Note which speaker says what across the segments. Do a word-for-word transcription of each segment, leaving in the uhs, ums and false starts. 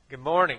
Speaker 1: Good morning.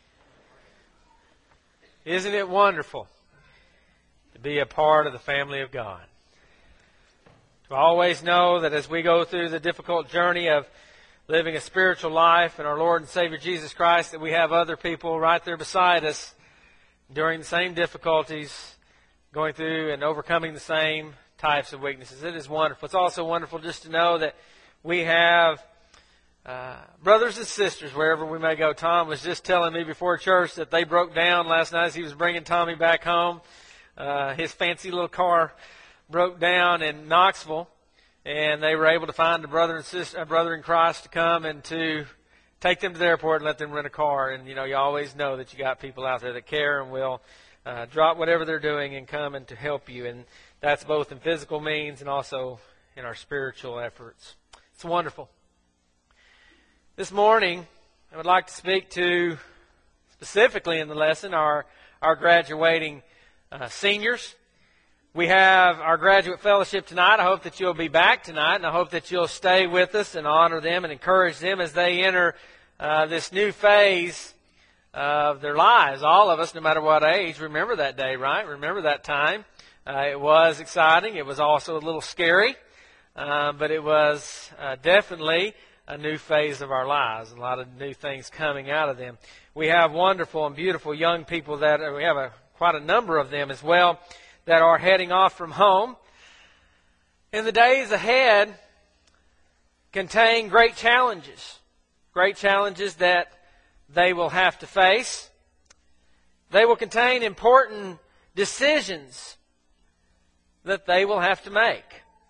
Speaker 1: Isn't it wonderful to be a part of the family of God? To always know that as we go through the difficult journey of living a spiritual life in our Lord and Savior Jesus Christ, that we have other people right there beside us during the same difficulties, going through and overcoming the same types of weaknesses. It is wonderful. It's also wonderful just to know that we have Uh, brothers and sisters, wherever we may go. Tom was just telling me before church that they broke down last night as he was bringing Tommy back home. Uh, his fancy little car broke down in Knoxville, and they were able to find a brother and sister, a brother in Christ to come and to take them to the airport and let them rent a car. And you know, you always know that you got people out there that care and will uh, drop whatever they're doing and come and to help you. And that's both in physical means and also in our spiritual efforts. It's wonderful. This morning, I would like to speak to, specifically in the lesson, our, our graduating uh, seniors. We have our graduate fellowship tonight. I hope that you'll be back tonight, and I hope that you'll stay with us and honor them and encourage them as they enter uh, this new phase of their lives. All of us, no matter what age, remember that day, right? Remember that time. Uh, it was exciting. It was also a little scary, uh, but it was uh, definitely a new phase of our lives, a lot of new things coming out of them. We have wonderful and beautiful young people that, we have a, quite a number of them as well, that are heading off from home. And the days ahead contain great challenges, great challenges that they will have to face. They will contain important decisions that they will have to make.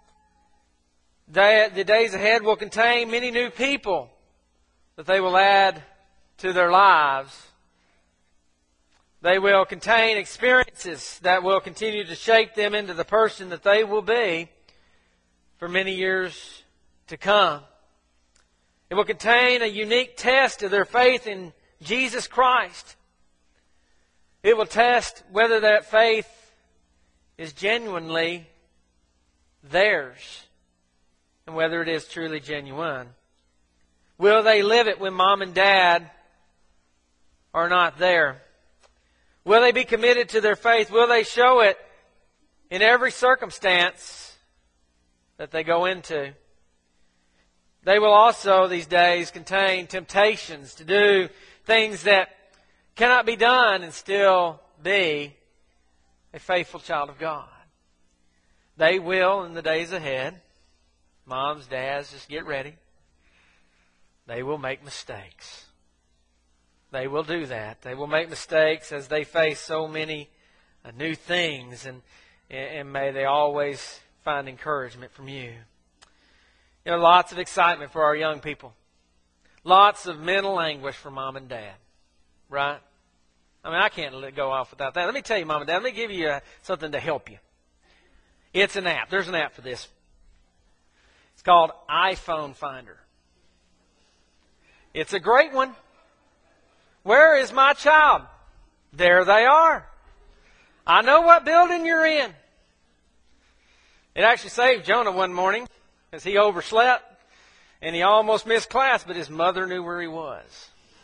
Speaker 1: The days ahead will contain many new people that they will add to their lives. They will contain experiences that will continue to shape them into the person that they will be for many years to come. It will contain a unique test of their faith in Jesus Christ. It will test whether that faith is genuinely theirs, and whether it is truly genuine. Will they live it when mom and dad are not there? Will they be committed to their faith? Will they show it in every circumstance that they go into? They will also, these days, contain temptations to do things that cannot be done and still be a faithful child of God. They will, in the days ahead, moms, dads, just get ready. They will make mistakes. They will do that. They will make mistakes as they face so many uh, new things, and, and may they always find encouragement from you. You know, lots of excitement for our young people. Lots of mental anguish for mom and dad. Right? I mean, I can't let go off without that. Let me tell you, mom and dad, let me give you uh, something to help you. It's an app. There's an app for this. It's called iPhone Finder. It's a great one. Where is my child? There they are. I know what building you're in. It actually saved Jonah one morning as he overslept and he almost missed class, but his mother knew where he was.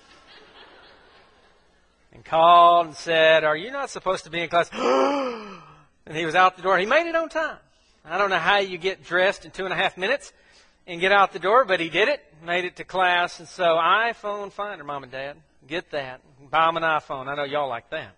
Speaker 1: And called and said, "Are you not supposed to be in class?" And he was out the door. He made it on time. I don't know how you get dressed in two and a half minutes and get out the door, but he did it, made it to class. And so iPhone Finder, mom and dad, get that. Buy them an iPhone. I know y'all like that.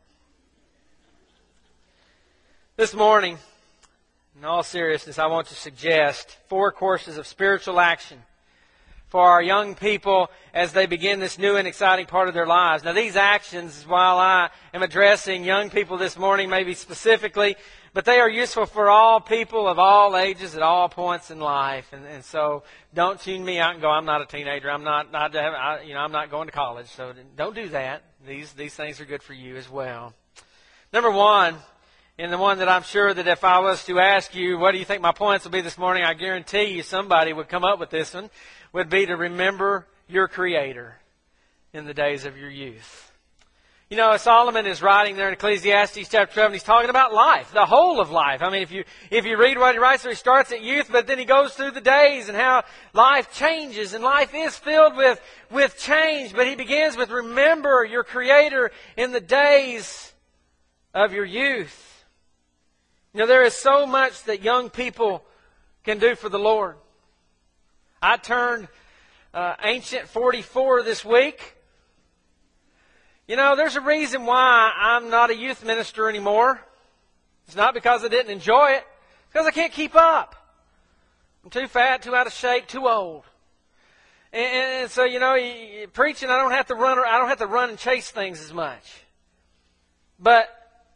Speaker 1: This morning, in all seriousness, I want to suggest four courses of spiritual action for our young people as they begin this new and exciting part of their lives. Now, these actions, while I am addressing young people this morning, maybe specifically, but they are useful for all people of all ages at all points in life. And, and so don't tune me out and go, "I'm not a teenager. I'm not, not I, you know, I'm not going to college." So don't do that. These, these things are good for you as well. Number one, and the one that I'm sure that if I was to ask you, what do you think my points will be this morning, I guarantee you somebody would come up with this one, would be to remember your Creator in the days of your youth. You know, Solomon is writing there in Ecclesiastes chapter twelve, and he's talking about life, the whole of life. I mean, if you if you read what he writes, so he starts at youth, but then he goes through the days and how life changes, and life is filled with, with change. But he begins with, remember your Creator in the days of your youth. You know, there is so much that young people can do for the Lord. I turned uh, Ancient forty-four this week. You know, there's a reason why I'm not a youth minister anymore. It's not because I didn't enjoy it. It's because I can't keep up. I'm too fat, too out of shape, too old. And, and so, you know, preaching, I don't have to run. I don't have to run and chase things as much. But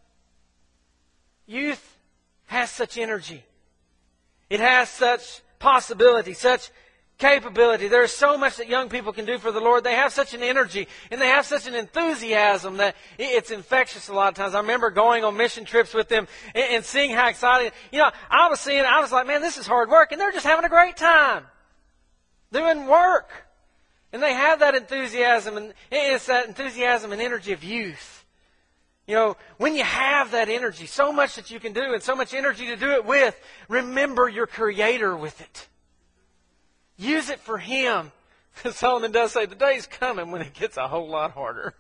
Speaker 1: youth has such energy. It has such possibility, such capability. There is so much that young people can do for the Lord. They have such an energy and they have such an enthusiasm that it's infectious a lot of times. I remember going on mission trips with them and, and seeing how excited. You know, I was seeing, I was like, man, this is hard work. And they're just having a great time doing work. And they have that enthusiasm, and it's that enthusiasm and energy of youth. You know, when you have that energy, so much that you can do and so much energy to do it with, remember your Creator with it. Use it for Him. Solomon does say the day's coming when it gets a whole lot harder.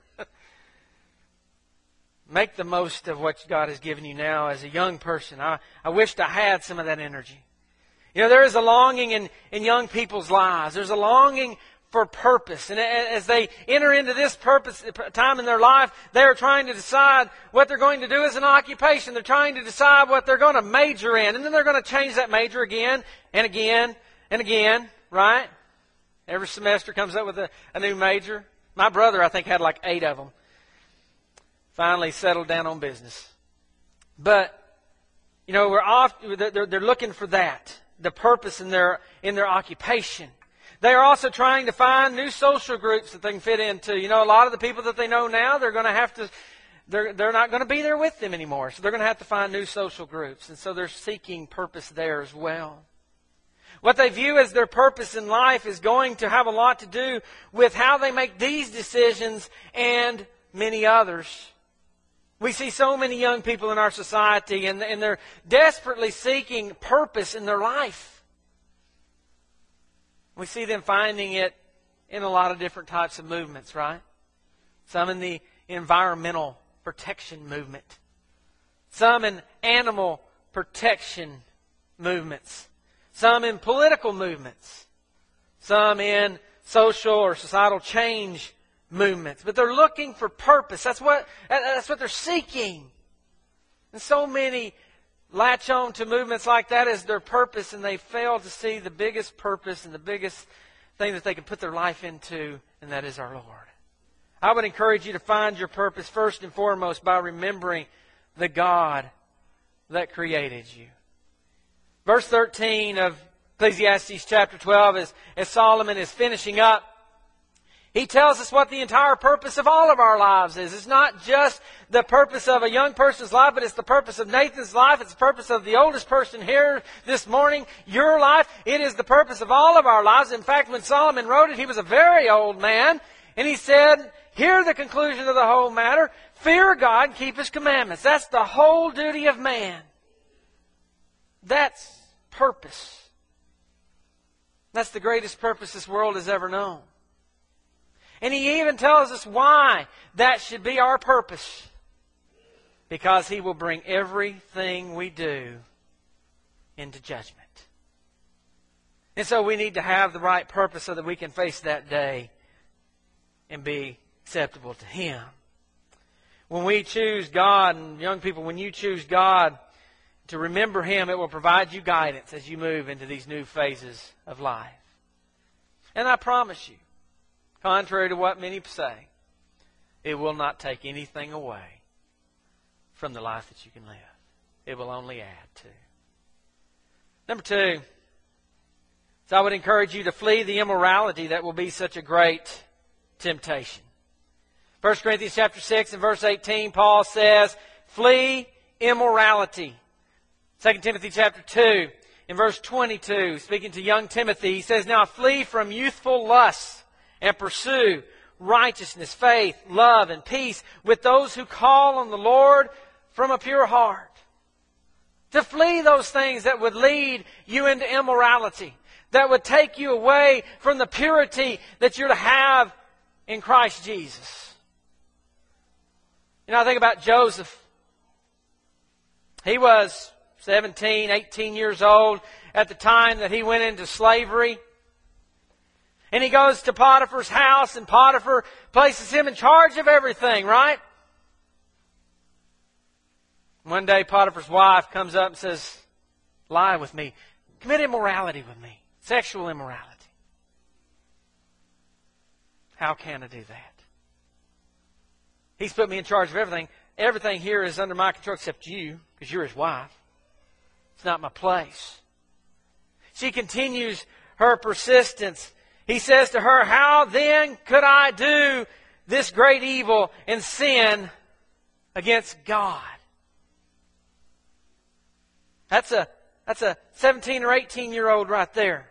Speaker 1: Make the most of what God has given you now as a young person. I, I wished I had some of that energy. You know, there is a longing in, in young people's lives. There's a longing for purpose. And as they enter into this purpose time in their life, they are trying to decide what they're going to do as an occupation. They're trying to decide what they're going to major in. And then they're going to change that major again and again and again. Right? Every semester comes up with a, a new major. My brother, I think, had like eight of them. Finally settled down on business. But, you know, we're off, they're, they're looking for that, the purpose in their, in their occupation. They are also trying to find new social groups that they can fit into. You know, a lot of the people that they know now, they're going to have to, they're, they're not going to be there with them anymore. So they're going to have to find new social groups. And so they're seeking purpose there as well. What they view as their purpose in life is going to have a lot to do with how they make these decisions and many others. We see so many young people in our society, and, and they're desperately seeking purpose in their life. We see them finding it in a lot of different types of movements, right? Some in the environmental protection movement. Some in animal protection movements. Some in political movements. Some in social or societal change movements. But they're looking for purpose. That's what, that's what they're seeking. And so many latch on to movements like that as their purpose, and they fail to see the biggest purpose and the biggest thing that they can put their life into, and that is our Lord. I would encourage you to find your purpose first and foremost by remembering the God that created you. Verse thirteen of Ecclesiastes chapter twelve, as, as Solomon is finishing up, he tells us what the entire purpose of all of our lives is. It's not just the purpose of a young person's life, but it's the purpose of Nathan's life. It's the purpose of the oldest person here this morning, your life. It is the purpose of all of our lives. In fact, when Solomon wrote it, he was a very old man. And he said, hear the conclusion of the whole matter. Fear God and keep His commandments. That's the whole duty of man. That's purpose. That's the greatest purpose this world has ever known. And He even tells us why that should be our purpose. Because He will bring everything we do into judgment. And so we need to have the right purpose so that we can face that day and be acceptable to Him. When we choose God, and young people, when you choose God, to remember Him, it will provide you guidance as you move into these new phases of life. And I promise you, contrary to what many say, it will not take anything away from the life that you can live. It will only add to. Number two, so I would encourage you to flee the immorality that will be such a great temptation. First Corinthians chapter six and verse eighteen, Paul says, flee immorality. Second Timothy chapter two, in verse twenty-two, speaking to young Timothy, he says, now flee from youthful lusts and pursue righteousness, faith, love, and peace with those who call on the Lord from a pure heart. To flee those things that would lead you into immorality, that would take you away from the purity that you're to have in Christ Jesus. You know, I think about Joseph. He was seventeen, eighteen years old at the time that he went into slavery. And he goes to Potiphar's house, and Potiphar places him in charge of everything, right? One day Potiphar's wife comes up and says, lie with me. Commit immorality with me. Sexual immorality. How can I do that? He's put me in charge of everything. Everything here is under my control except you, because you're his wife. It's not my place. She continues her persistence. He says to her, how then could I do this great evil and sin against God? That's a, that's a seventeen or eighteen year old right there.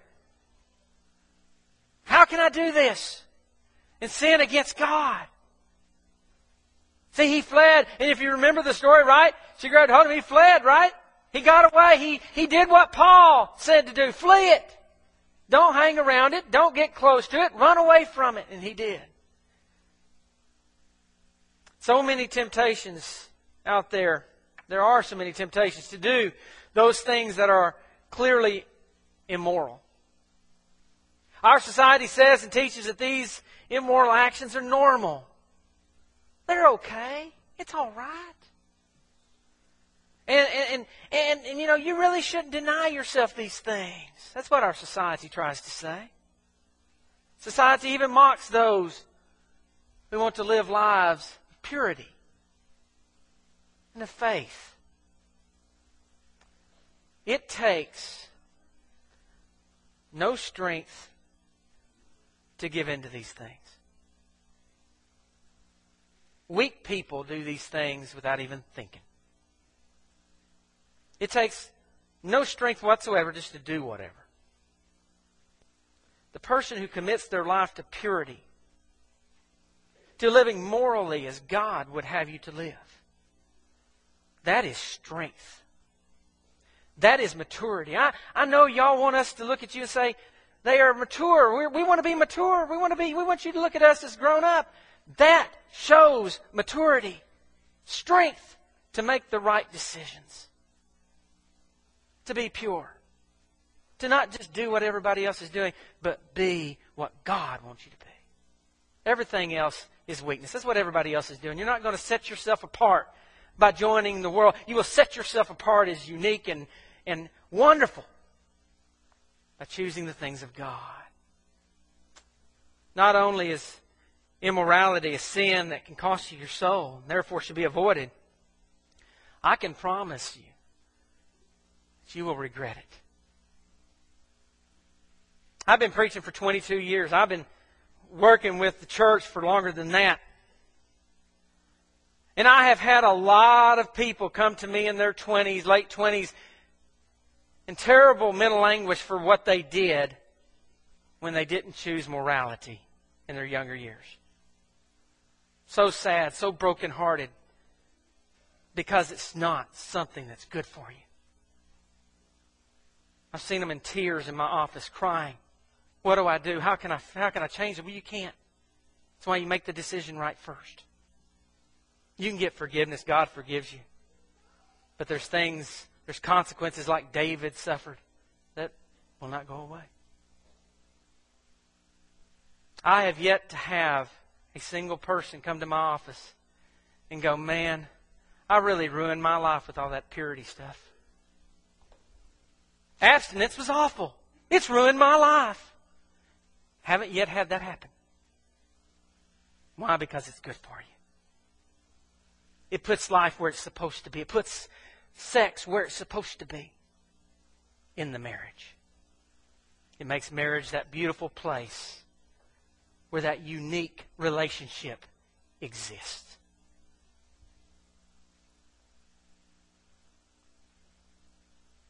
Speaker 1: How can I do this and sin against God? See, he fled. And if you remember the story, right? She grabbed hold of him. He fled, right? He got away. He, he did what Paul said to do. Flee it. Don't hang around it. Don't get close to it. Run away from it. And he did. So many temptations out there. There are so many temptations to do those things that are clearly immoral. Our society says and teaches that these immoral actions are normal. They're okay. It's all right. And, and, and, and, you know, you really shouldn't deny yourself these things. That's what our society tries to say. Society even mocks those who want to live lives of purity and of faith. It takes no strength to give in to these things. Weak people do these things without even thinking. It takes no strength whatsoever just to do whatever. The person who commits their life to purity, to living morally as God would have you to live, that is strength. That is maturity. I, I know y'all want us to look at you and say, they are mature. We're, we want to be mature. We want to be. We want you to look at us as grown up. That shows maturity, strength to make the right decisions, to be pure, to not just do what everybody else is doing, but be what God wants you to be. Everything else is weakness. That's what everybody else is doing. You're not going to set yourself apart by joining the world. You will set yourself apart as unique and, and wonderful by choosing the things of God. Not only is immorality a sin that can cost you your soul, and therefore should be avoided, I can promise you that you will regret it. I've been preaching for twenty-two years. I've been working with the church for longer than that. And I have had a lot of people come to me in their twenties, late twenties, in terrible mental anguish for what they did when they didn't choose morality in their younger years. So sad, so brokenhearted, because it's not something that's good for you. I've seen them in tears in my office crying. What do I do? How can I, how can I change it? Well, you can't. That's why you make the decision right first. You can get forgiveness. God forgives you. But there's things, there's consequences like David suffered that will not go away. I have yet to have a single person come to my office and go, man, I really ruined my life with all that purity stuff. Abstinence was awful. It's ruined my life. Haven't yet had that happen. Why? Because it's good for you. It puts life where it's supposed to be. It puts sex where it's supposed to be in the marriage. It makes marriage that beautiful place where that unique relationship exists.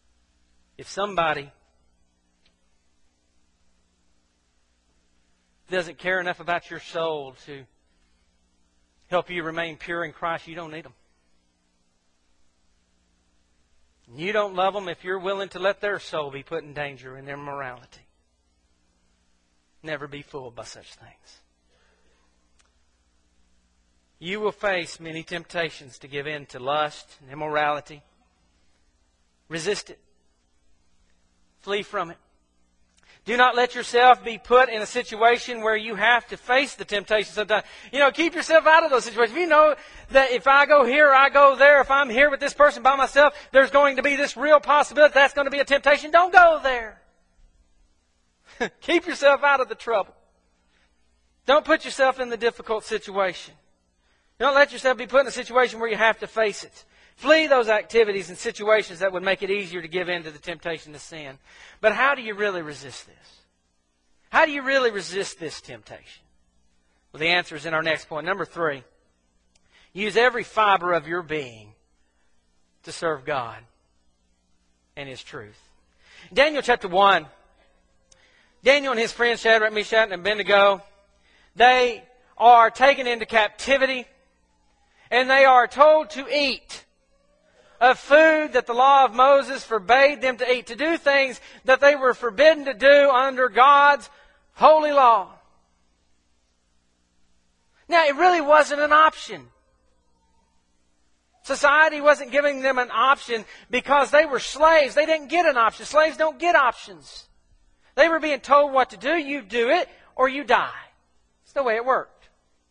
Speaker 1: If somebody doesn't care enough about your soul to help you remain pure in Christ, you don't need them. You don't love them if you're willing to let their soul be put in danger in their morality. Never be fooled by such things. You will face many temptations to give in to lust and immorality. Resist it. Flee from it. Do not let yourself be put in a situation where you have to face the temptation sometimes. You know, keep yourself out of those situations. If you know that if I go here, I go there, if I'm here with this person by myself, there's going to be this real possibility that's going to be a temptation. Don't go there. Keep yourself out of the trouble. Don't put yourself in the difficult situation. Don't let yourself be put in a situation where you have to face it. Flee those activities and situations that would make it easier to give in to the temptation to sin. But how do you really resist this? How do you really resist this temptation? Well, the answer is in our next point. Number three, use every fiber of your being to serve God and His truth. Daniel chapter one, Daniel and his friends Shadrach, Meshach, and Abednego, they are taken into captivity and they are told to eat of food that the law of Moses forbade them to eat, to do things that they were forbidden to do under God's holy law. Now, it really wasn't an option. Society wasn't giving them an option because they were slaves. They didn't get an option. Slaves don't get options. They were being told what to do. You do it or you die. It's the way it worked.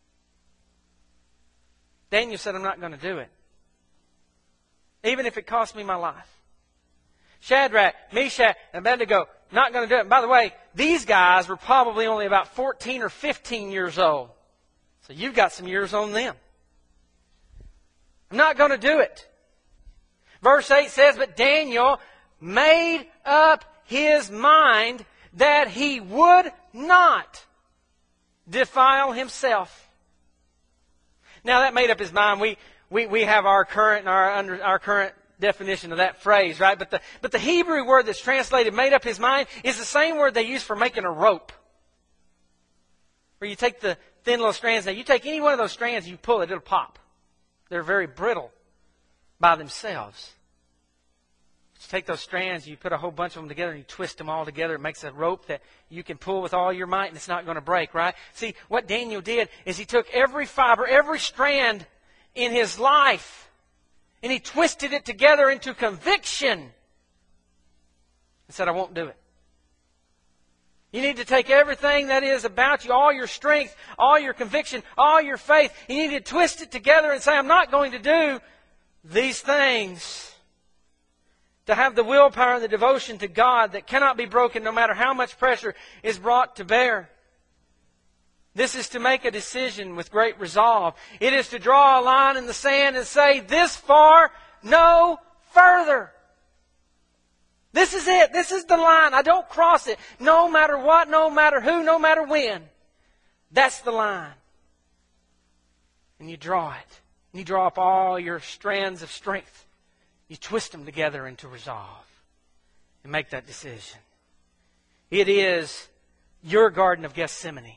Speaker 1: Daniel said, I'm not going to do it, even if it costs me my life. Shadrach, Meshach, and Abednego, not going to do it. And by the way, these guys were probably only about fourteen or fifteen years old. So you've got some years on them. I'm not going to do it. Verse eight says, but Daniel made up his mind that he would not defile himself. Now that made up his mind. We we we have our current our under our current definition of that phrase, right? But the but the Hebrew word that's translated "made up his mind" is the same word they use for making a rope. Where you take the thin little strands. Now you take any one of those strands, you pull it, it'll pop. They're very brittle by themselves. You take those strands, you put a whole bunch of them together, and you twist them all together. It makes a rope that you can pull with all your might, and it's not going to break, right? See, what Daniel did is he took every fiber, every strand in his life, and he twisted it together into conviction and said, I won't do it. You need to take everything that is about you, all your strength, all your conviction, all your faith. You need to twist it together and say, I'm not going to do these things. To have the willpower and the devotion to God that cannot be broken no matter how much pressure is brought to bear. This is to make a decision with great resolve. It is to draw a line in the sand and say, this far, no further. This is it. This is the line. I don't cross it. No matter what, no matter who, no matter when. That's the line. And you draw it. And you draw up all your strands of strength. You twist them together into resolve and make that decision. It is your Garden of Gethsemane.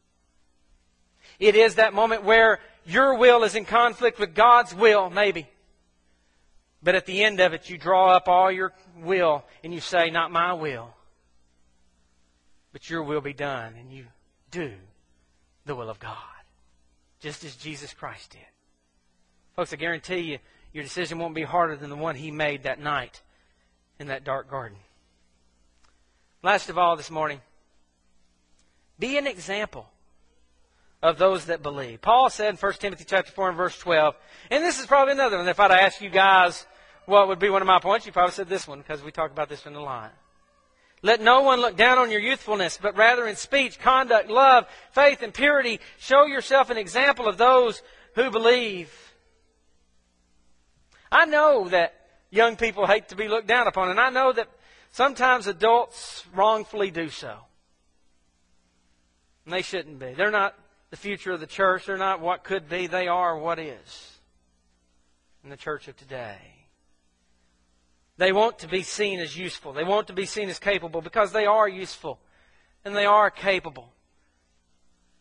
Speaker 1: It is that moment where your will is in conflict with God's will, maybe. But at the end of it, you draw up all your will and you say, not my will, but your will be done. And you do the will of God, just as Jesus Christ did. Folks, I guarantee you, your decision won't be harder than the one He made that night in that dark garden. Last of all this morning, be an example of those that believe. Paul said in First Timothy chapter four and verse twelve, and this is probably another one. If I'd asked you guys what would be one of my points, you probably said this one because we talked about this in the line. Let no one look down on your youthfulness, but rather in speech, conduct, love, faith, and purity, show yourself an example of those who believe. I know that young people hate to be looked down upon, and I know that sometimes adults wrongfully do so. And they shouldn't be. They're not the future of the church. They're not what could be. They are what is in the church of today. They want to be seen as useful. They want to be seen as capable because they are useful and they are capable.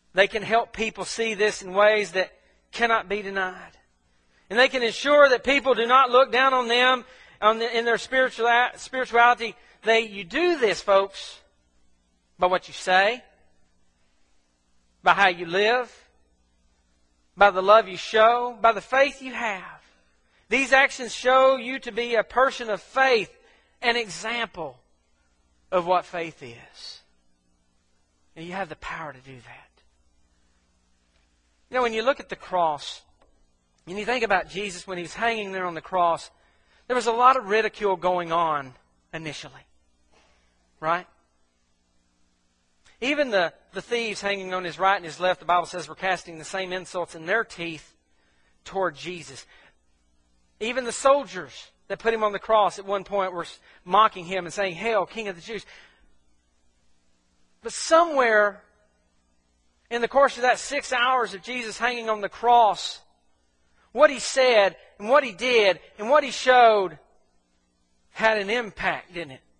Speaker 1: They can help people see this in ways that cannot be denied. And they can ensure that people do not look down on them on the, in their spiritual, spirituality. They, you do this, folks, by what you say, by how you live, by the love you show, by the faith you have. These actions show you to be a person of faith, an example of what faith is. And you have the power to do that. You know, when you look at the cross, and you think about Jesus when He was hanging there on the cross, there was a lot of ridicule going on initially. Right? Even the, the thieves hanging on His right and His left, the Bible says, were casting the same insults in their teeth toward Jesus. Even the soldiers that put Him on the cross at one point were mocking Him and saying, "Hail, King of the Jews." But somewhere in the course of that six hours of Jesus hanging on the cross, what He said and what He did and what He showed had an impact, didn't it?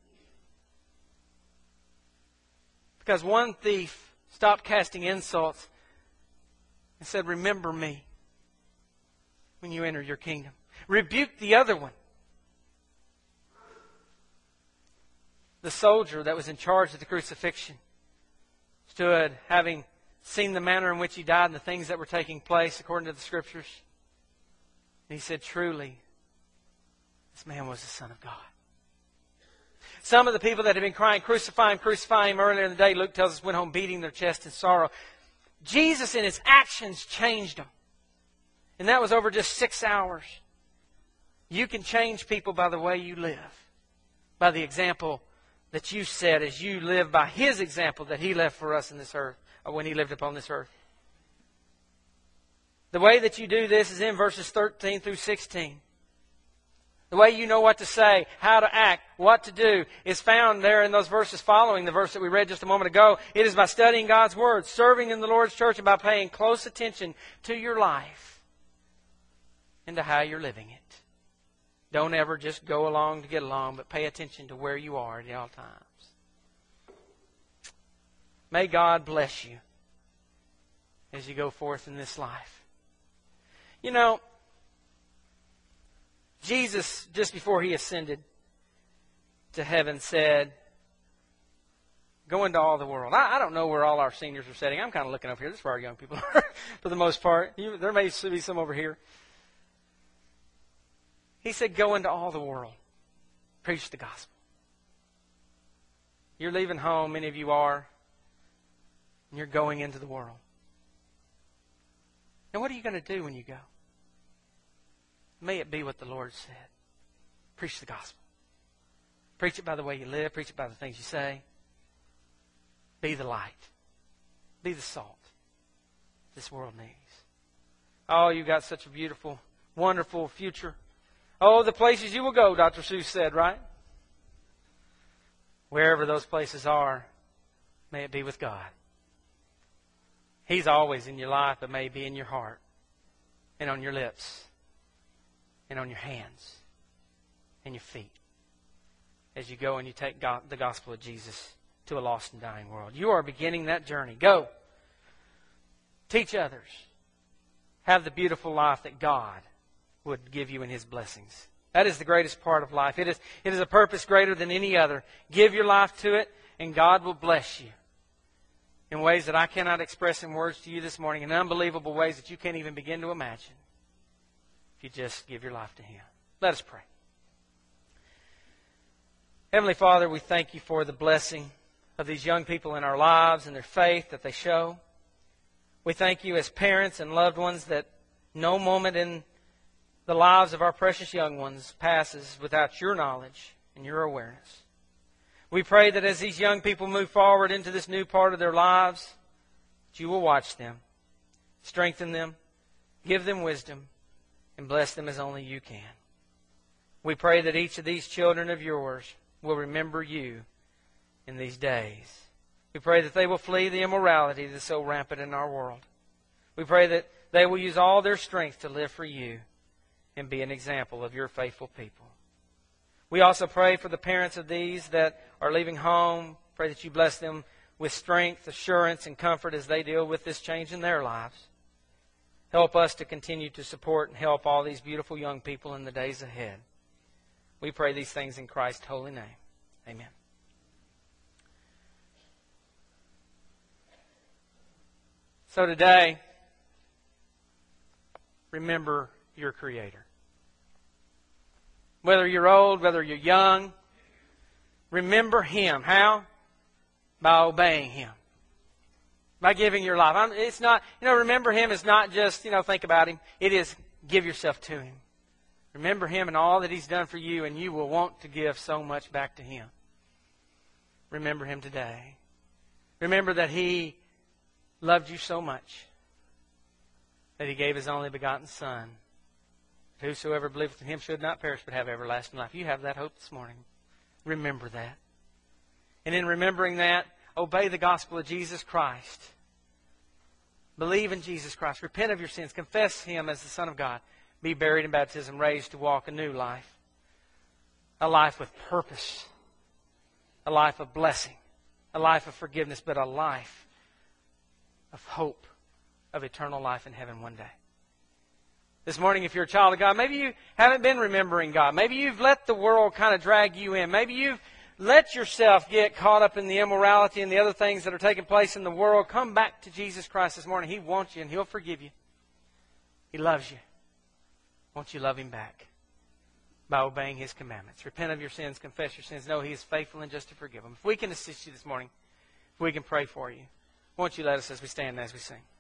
Speaker 1: Because one thief stopped casting insults and said, "Remember me when you enter your kingdom." Rebuked the other one. The soldier that was in charge of the crucifixion stood, having seen the manner in which He died and the things that were taking place according to the Scriptures. And he said, "Truly, this man was the Son of God." Some of the people that had been crying, "Crucify Him, crucify Him," earlier in the day, Luke tells us, went home beating their chest in sorrow. Jesus in His actions changed them. And that was over just six hours. You can change people by the way you live. By the example that you set as you live by His example that He left for us in this earth, or when He lived upon this earth. The way that you do this is in verses thirteen through sixteen. The way you know what to say, how to act, what to do is found there in those verses following the verse that we read just a moment ago. It is by studying God's Word, serving in the Lord's church, and by paying close attention to your life and to how you're living it. Don't ever just go along to get along, but pay attention to where you are at all times. May God bless you as you go forth in this life. You know, Jesus, just before He ascended to heaven, said, "Go into all the world." I, I don't know where all our seniors are sitting. I'm kind of looking up here. This is where our young people are, for the most part. You, there may be some over here. He said, "Go into all the world. Preach the gospel." You're leaving home, many of you are, and you're going into the world. Now, what are you going to do when you go? May it be what the Lord said. Preach the gospel. Preach it by the way you live. Preach it by the things you say. Be the light. Be the salt this world needs. Oh, you've got such a beautiful, wonderful future. Oh, the places you will go, Doctor Seuss said, right? Wherever those places are, may it be with God. He's always in your life, but may it be in your heart and on your lips and on your hands and your feet as you go and you take God, the gospel of Jesus to a lost and dying world. You are beginning that journey. Go. Teach others. Have the beautiful life that God would give you in His blessings. That is the greatest part of life. It is, it is a purpose greater than any other. Give your life to it, and God will bless you in ways that I cannot express in words to you this morning, in unbelievable ways that you can't even begin to imagine, if you just give your life to Him. Let us pray. Heavenly Father, we thank You for the blessing of these young people in our lives and their faith that they show. We thank You as parents and loved ones that no moment in the lives of our precious young ones passes without Your knowledge and Your awareness. We pray that as these young people move forward into this new part of their lives, that You will watch them, strengthen them, give them wisdom, and bless them as only You can. We pray that each of these children of Yours will remember You in these days. We pray that they will flee the immorality that is so rampant in our world. We pray that they will use all their strength to live for You and be an example of Your faithful people. We also pray for the parents of these that are leaving home. Pray that You bless them with strength, assurance, and comfort as they deal with this change in their lives. Help us to continue to support and help all these beautiful young people in the days ahead. We pray these things in Christ's holy name. Amen. So today, remember your Creator. Whether you're old, whether you're young, remember Him. How? By obeying Him. By giving your life. I'm, it's not, you know, remember Him is not just, you know, think about Him. It is give yourself to Him. Remember Him and all that He's done for you, and you will want to give so much back to Him. Remember Him today. Remember that He loved you so much that He gave His only begotten Son. Whosoever believeth in Him should not perish but have everlasting life. You have that hope this morning. Remember that. And in remembering that, obey the gospel of Jesus Christ. Believe in Jesus Christ. Repent of your sins. Confess Him as the Son of God. Be buried in baptism, raised to walk a new life. A life with purpose. A life of blessing. A life of forgiveness, but a life of hope of eternal life in heaven one day. This morning, if you're a child of God, maybe you haven't been remembering God. Maybe you've let the world kind of drag you in. Maybe you've let yourself get caught up in the immorality and the other things that are taking place in the world. Come back to Jesus Christ this morning. He wants you and He'll forgive you. He loves you. Won't you love Him back by obeying His commandments? Repent of your sins, confess your sins. Know He is faithful and just to forgive them. If we can assist you this morning, if we can pray for you, won't you let us as we stand and as we sing.